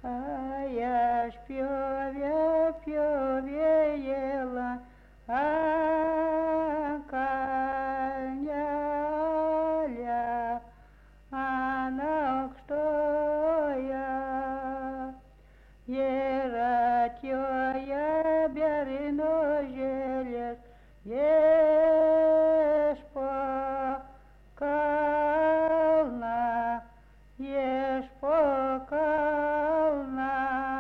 A ja śpiewie, śpiewie jela, a kanialia, a na kstoja. Era tioja bjarino želės, iešpo kalną, iešpo kalną.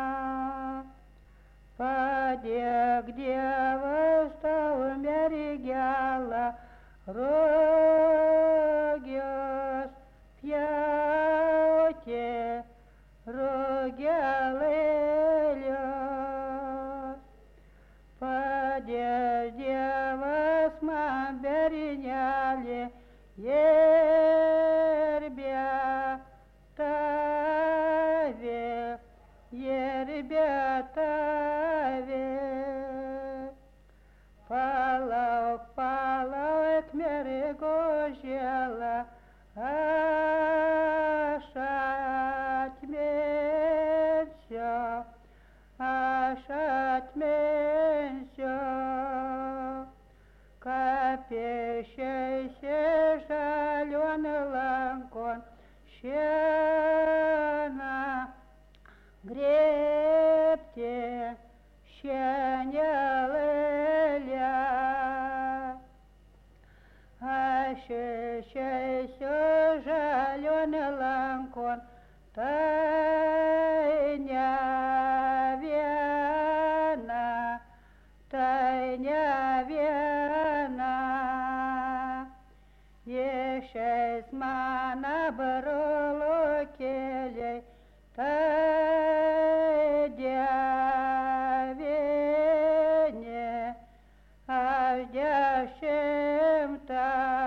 Padėk Dievas tau mergelą, rogios pjauti, rogelėlios. Padės Dievas man bernelį, gerbė tave, gerbė tave. Palauk, palauk, mergožėla, aš atminsiu, aš atminsiu, kapėšiaisi žalion lankon šieną grėbti šienelėlę. Aš išeisiu žalion lankon, tai ne viena, tai ne viena. Išeis mano brolo keliai, tai devyni, aš 10.